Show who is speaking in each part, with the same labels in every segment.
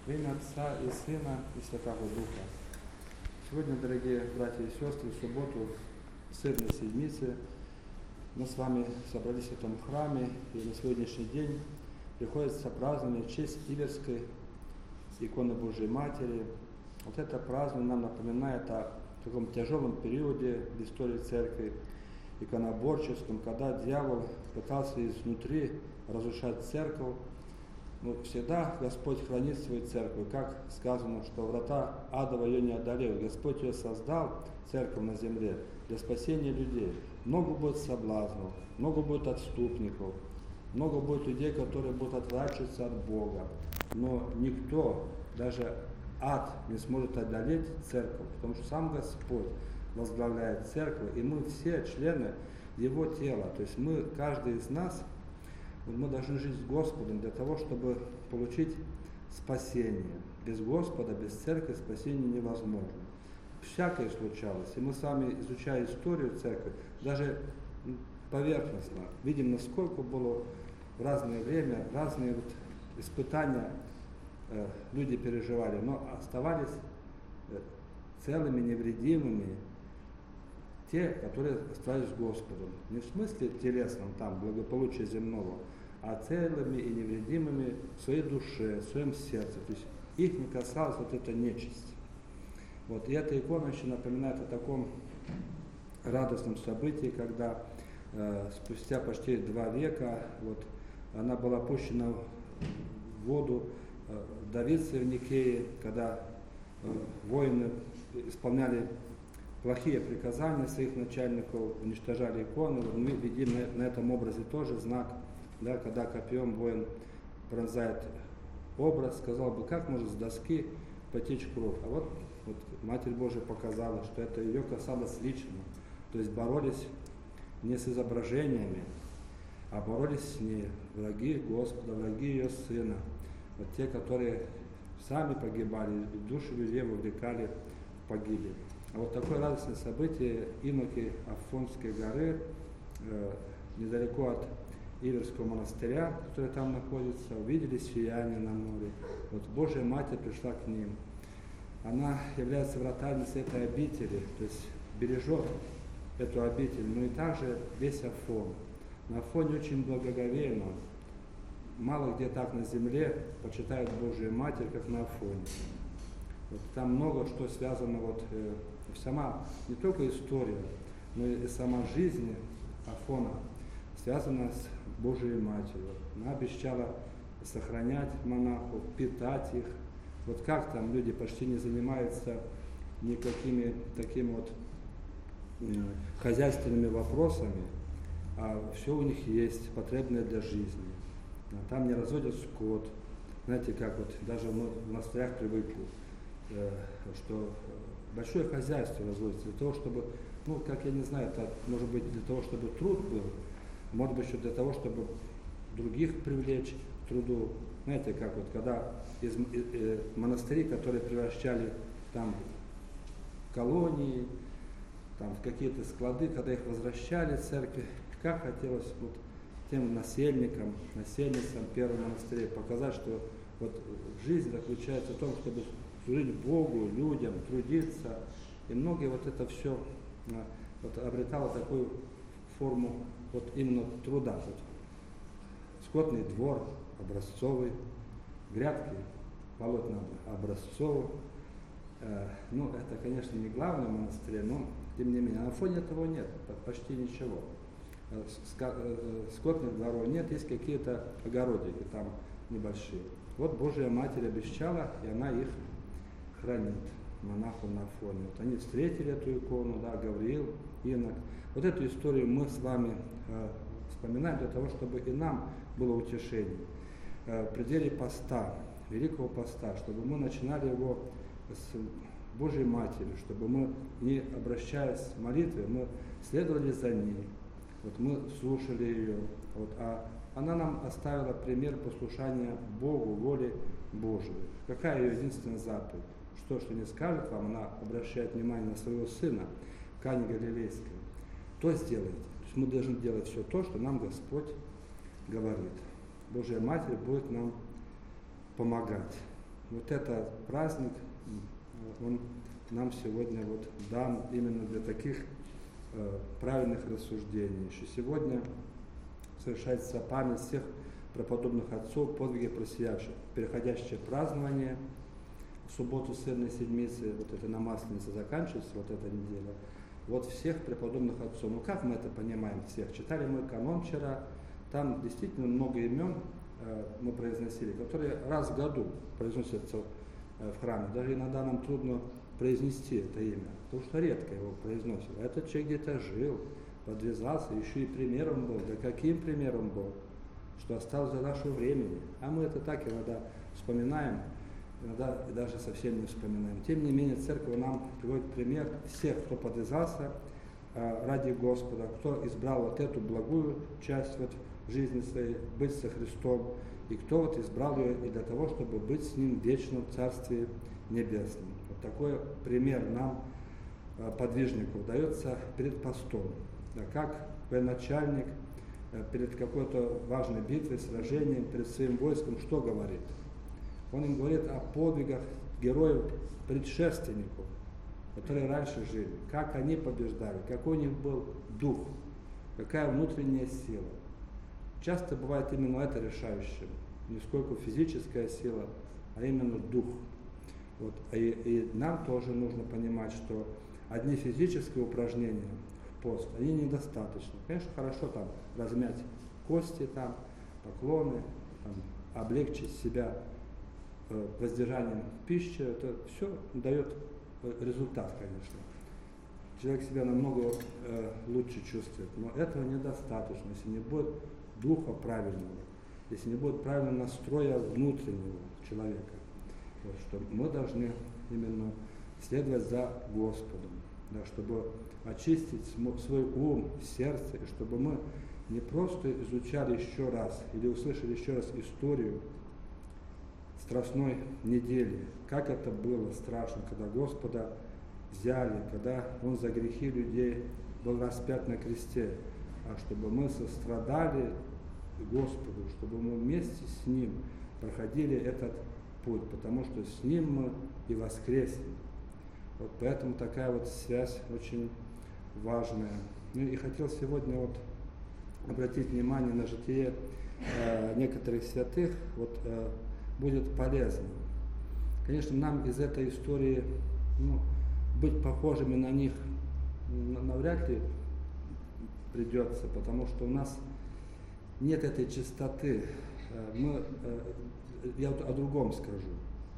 Speaker 1: Во имя Отца и Сына и Святого Духа. Сегодня, дорогие братья и сестры, в субботу Сырной Седмицы мы с вами собрались в этом храме, и на сегодняшний день приходится празднование в честь Иверской иконы Божией Матери. Вот это празднование нам напоминает о таком тяжелом периоде в истории Церкви, иконоборческом, когда дьявол пытался изнутри разрушать Церковь. Но всегда Господь хранит свою церковь, как сказано, что врата адова ее не одолеют. Господь ее создал, церковь на земле, для спасения людей. Много будет соблазнов, много будет отступников, много будет людей, которые будут отворачиваться от Бога. Но никто, даже ад, не сможет одолеть церковь, потому что сам Господь возглавляет церковь, и мы все члены Его тела. То есть мы, каждый из нас, мы должны жить с Господом для того, чтобы получить спасение. Без Господа, без церкви спасение невозможно. Всякое случалось. И мы с вами, изучая историю церкви, даже поверхностно видим, насколько было в разное время, разные испытания люди переживали, но оставались целыми, невредимыми те, которые оставались с Господом. Не в смысле телесном, там, благополучия земного, а целыми и невредимыми в своей душе, в своем сердце. То есть их не касалась вот эта нечисть. Вот. И эта икона еще напоминает о таком радостном событии, когда спустя почти 2 века она была опущена в воду Давице в Никее, когда воины исполняли плохие приказания своих начальников, уничтожали иконы. Мы видим на этом образе тоже знак, да, когда копьем воин пронзает образ, сказал бы, как может с доски потечь кровь. А вот Матерь Божия показала, что это ее касалось лично. То есть боролись не с изображениями, а боролись с ней враги Господа, враги ее Сына. Вот те, которые сами погибали, души людей вовлекали в погибель. А вот такое радостное событие, иноки Афонской горы, недалеко от Иверского монастыря, который там находится, увидели сияние на море. Вот Божья Матерь пришла к ним. Она является вратарницей этой обители, то есть бережет эту обитель, но и также весь Афон. На Афоне очень благоговейно. Мало где так на земле почитают Божию Матерь, как на Афоне. Вот там много что связано, сама не только история, но и сама жизнь Афона связана с Божией Матерью. Она обещала сохранять монахов, питать их. Вот как там люди почти не занимаются никакими такими хозяйственными вопросами, а все у них есть, потребное для жизни. Там не разводят скот. Знаете, как даже в монастырях привыкли, что большое хозяйство разводится для того, чтобы, как я не знаю, это может быть для того, чтобы труд был, может быть, еще для того, чтобы других привлечь к труду. Знаете, как когда из монастырей, которые превращали там колонии, там в какие-то склады, когда их возвращали в церкви, как хотелось тем насельницам первого монастыря показать, что жизнь заключается в том, чтобы служить Богу, людям, трудиться. И многие это все обретало такую форму именно труда. Скотный двор образцовый, грядки полоть надо образцово. Это, конечно, не главное в монастыре, но тем не менее. На фоне этого нет, почти ничего. Скотных дворов нет, есть какие-то огородики там небольшие. Божья Матерь обещала, и она их хранит, монахов на Афоне. Они встретили эту икону, Гавриил, Инок. Эту историю мы с вами вспоминаем для того, чтобы и нам было утешение. В пределе поста, Великого Поста, чтобы мы начинали его с Божьей Матерью, чтобы мы, не обращаясь к молитве, мы следовали за ней, мы слушали ее, а она нам оставила пример послушания Богу, воле Божией. Какая ее единственная заповедь? Что не скажет вам, она обращает внимание на своего сына, Кане Галилейской. То сделайте. То есть мы должны делать все то, что нам Господь говорит. Божья Матерь будет нам помогать. вот этот праздник, он нам сегодня вот дан именно для таких правильных рассуждений. Еще сегодня совершается память всех преподобных отцов, подвиги просиявших, переходящее празднование в субботу сырной седмицы, вот это на Масленице заканчивается, вот эта неделя, вот всех преподобных отцов. Ну как мы это понимаем всех? Читали мы канон вчера, там действительно много имен мы произносили, которые раз в году произносятся в храме. Даже иногда нам трудно произнести это имя, потому что редко его произносят. А этот человек где-то жил, подвязался, еще и примером был. Да каким примером был? Что осталось до нашего времени. А мы это так иногда вспоминаем, иногда даже совсем не вспоминаем. Тем не менее, церковь нам приводит пример всех, кто подвязался ради Господа, кто избрал вот эту благую часть вот жизни своей, быть со Христом, и кто вот избрал ее и для того, чтобы быть с Ним вечно в Царстве Небесном. Вот такой пример нам, подвижнику, дается перед постом, да, как военачальник перед какой-то важной битвой, сражением, перед своим войском, что говорит? Он им говорит о подвигах героев предшественников, которые раньше жили, как они побеждали, какой у них был дух, какая внутренняя сила. Часто бывает именно это решающим, не сколько физическая сила, а именно дух. Вот. И нам тоже нужно понимать, что одни физические упражнения в пост, они недостаточны. Конечно, хорошо там размять кости, там, поклоны, там, облегчить себя воздержанием пищи, это все дает результат, конечно. Человек себя намного лучше чувствует, но этого недостаточно, если не будет духа правильного, если не будет правильного настроя внутреннего человека. Вот, что мы должны именно следовать за Господом, да, чтобы очистить свой ум, сердце, и чтобы мы не просто изучали еще раз или услышали еще раз историю Страстной недели, как это было страшно, когда Господа взяли, когда Он за грехи людей был распят на кресте, а чтобы мы сострадали Господу, чтобы мы вместе с Ним проходили этот путь, потому что с Ним мы и воскреснем. Вот поэтому такая вот связь очень важная. Ну и хотел сегодня вот обратить внимание на житие некоторых святых, вот будет полезно. Конечно, нам из этой истории быть похожими на них навряд ли придется, потому что у нас нет этой чистоты. Я вот о другом скажу.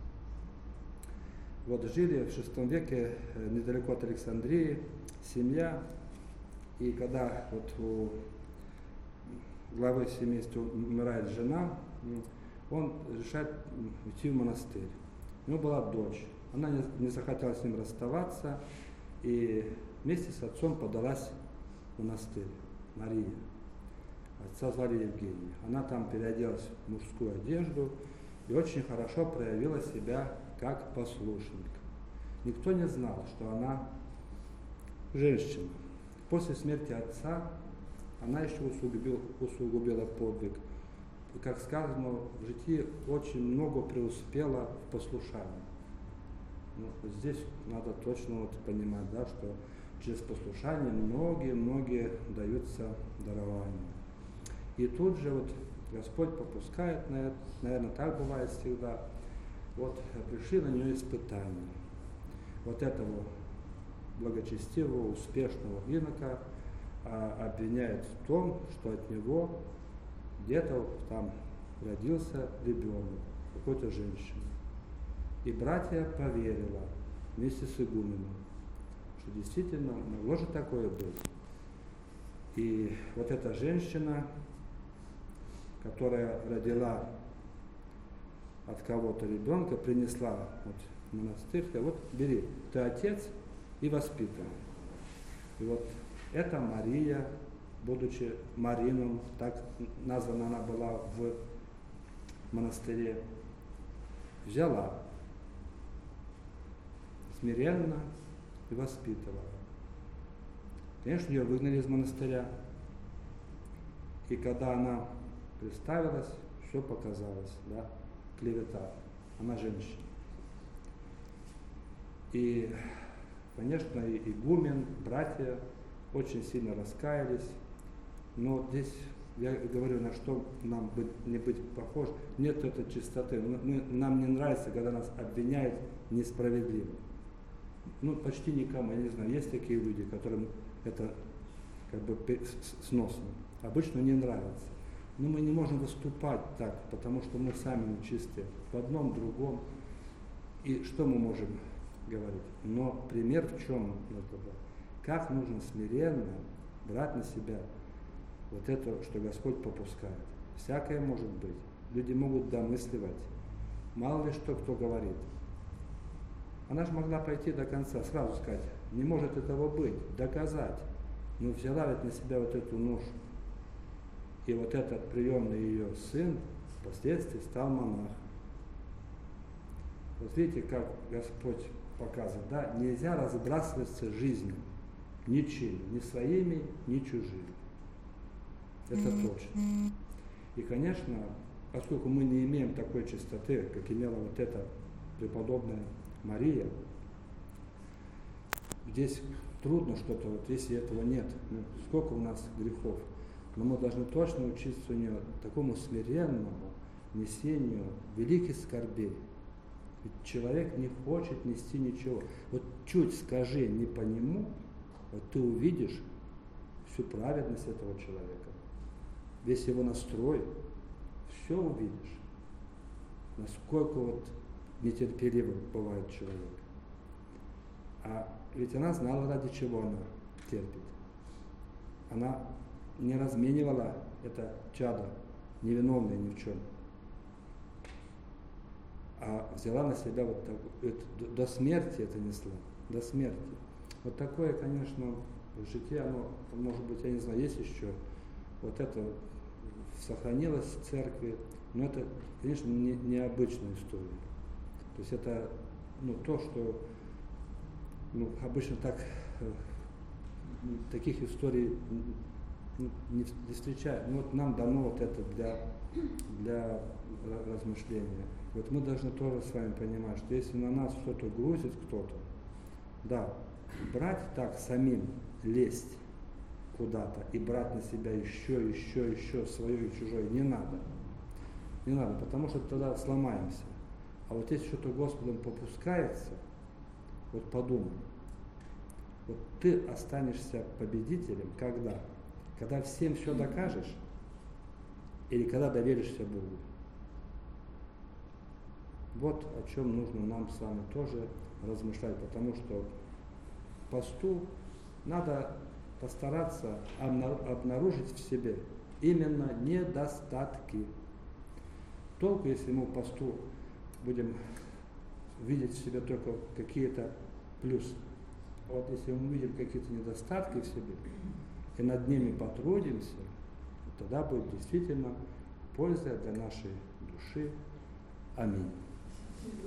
Speaker 1: Вот жили в VI веке недалеко от Александрии семья, и когда вот у главы семейства умирает жена, он решает уйти в монастырь. У него была дочь, она не захотела с ним расставаться, и вместе с отцом подалась в монастырь, Мария. Отца звали Евгений. Она там переоделась в мужскую одежду и очень хорошо проявила себя как послушник. Никто не знал, что она женщина. После смерти отца она еще усугубила подвиг. И, как сказано, в житии очень много преуспела в послушании. Но здесь надо точно вот понимать, да, что через послушание многие даются дарования. И тут же вот Господь попускает, наверное, так бывает всегда, вот пришли на нее испытания. Вот этого благочестивого, успешного инока обвиняют в том, что от него где-то там родился ребенок, какой-то женщины. И братья поверила вместе с игуменом, что действительно могло же такое быть. И вот эта женщина, которая родила от кого-то ребенка, принесла вот в монастырь, сказала: вот бери, ты отец и воспитывай. И вот эта Мария, будучи Марином, так названа она была в монастыре, взяла смиренно и воспитывала. Конечно, ее выгнали из монастыря, и когда она представилась, все показалось, да, клевета. она женщина. И, конечно, и игумен, братья очень сильно раскаялись, но здесь я говорю, на что нам не быть похож, нет этой чистоты. Нам не нравится, когда нас обвиняют несправедливо. Почти никому, я не знаю, есть такие люди, которым это как бы сносно. Обычно не нравится. Но мы не можем выступать так, потому что мы сами нечистые, в одном, другом. И что мы можем говорить? Но пример в чем это? Как нужно смиренно брать на себя вот это, что Господь попускает. Всякое может быть. Люди могут домысливать. Мало ли что кто говорит. Она же могла пойти до конца, сразу сказать, не может этого быть, доказать. Но взяла ведь на себя вот эту ношу. И вот этот приемный ее сын впоследствии стал монахом. Вот видите, как Господь показывает, да, нельзя разбрасываться жизнью, ничем, ни своими, ни чужими. Это точно. И, конечно, поскольку мы не имеем такой чистоты, как имела вот эта преподобная Мария, здесь трудно что-то, вот если этого нет. Сколько у нас грехов. Но мы должны точно учиться у нее такому смиренному несению великих скорбей. Ведь человек не хочет нести ничего. Вот чуть скажи не по нему, вот ты увидишь всю праведность этого человека, весь его настрой, все увидишь. Насколько вот нетерпеливым бывает человек. А ведь она знала, ради чего она терпит. Она не разменивала это чадо, невиновное ни в чем. А взяла на себя вот так, до смерти это несла, до смерти. Вот такое, конечно, житие, оно, может быть, я не знаю, есть еще, вот это сохранилось в церкви, но это, конечно, необычная история. То есть это то, что обычно таких историй не встречают. Но вот нам дано вот это для размышления. Вот мы должны тоже с вами понимать, что если на нас что-то грузит кто-то, да, брать так самим, лезть куда-то и брать на себя еще свое и чужое не надо. Не надо, потому что тогда сломаемся. А вот если что-то Господом попускается, вот подумай, вот ты останешься победителем когда? Когда всем все докажешь или когда доверишься Богу? Вот о чем нужно нам с вами тоже размышлять, потому что посту надо постараться обнаружить в себе именно недостатки. Толку, если мы в посту будем видеть в себе только какие-то плюсы. А вот если мы увидим какие-то недостатки в себе и над ними потрудимся, тогда будет действительно польза для нашей души. Аминь.